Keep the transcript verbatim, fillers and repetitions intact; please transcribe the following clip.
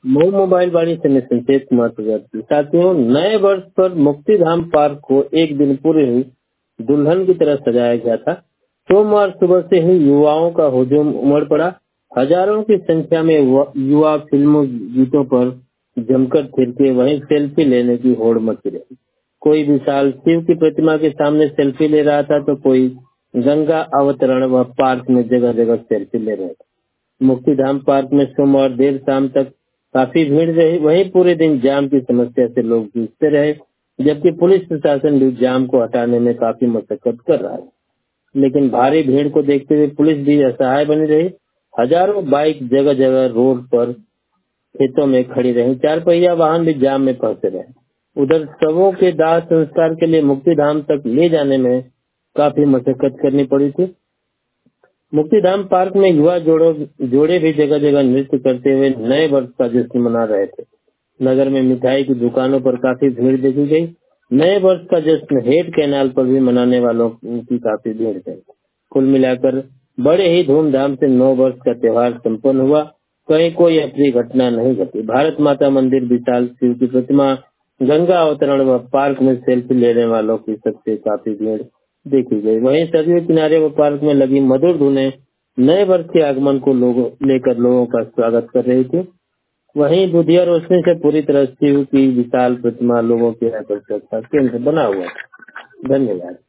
Mau mobile वाणी से निसंदेह कुमार प्रजापति। साथियों, नए वर्ष पर मुक्तिधाम पार्क को एक दिन पूर्व ही दुल्हन की तरह सजाया गया था। सोमवार सुबह से ही युवाओं का हुजूम उमड़ पड़ा। हजारों की संख्या में युवा फिल्मों गीतों पर जमकर थिरके, वहीं सेल्फी लेने की होड़ मची रही। कोई विशाल शिव की प्रतिमा के सामने सेल्फी ले रहा था तो कोई गंगा अवतरण व पार्क में जगह जगह सेल्फी ले रहे थे। मुक्तिधाम पार्क में सोमवार देर शाम तक काफी भीड़ रही। वहीं पूरे दिन जाम की समस्या से लोग जूझते रहे, जबकि पुलिस प्रशासन भी जाम को हटाने में काफी मशक्कत कर रहा है, लेकिन भारी भीड़ को देखते हुए पुलिस भी असहाय बनी रही। हजारों बाइक जगह जगह रोड पर खेतों में खड़ी रही। चार पहिया वाहन भी जाम में फंसे रहे। उधर शवों के दाह संस्कार के लिए मुक्तिधाम तक ले जाने में काफी मशक्कत करनी पड़ी थी। मुक्तिधाम पार्क में युवा जोड़ो जोड़े भी जगह जगह नृत्य करते हुए नए वर्ष का जश्न मना रहे थे। नगर में मिठाई की दुकानों पर काफी भीड़ देखी गई। नए वर्ष का जश्न हेड कैनाल पर भी मनाने वालों की काफी भीड़ थी। कुल मिलाकर बड़े ही धूमधाम से नौ वर्ष का त्योहार संपन्न हुआ। कहीं कोई अप्रिय घटना नहीं घटी। भारत माता मंदिर, विशाल शिव की प्रतिमा, गंगा अवतरण व पार्क में सेल्फी लेने वालों की सबसे काफी भीड़ देखी गई। वहीं सरयू किनारे व पार्क में लगी मधुर धुनें नए वर्ष के आगमन को लोगों लेकर लोगों का स्वागत कर रही थी। वहीं दुधिया रोशनी से पूरी तरह शिव की विशाल प्रतिमा लोगों के आकर्षक का केंद्र बना हुआ। धन्यवाद।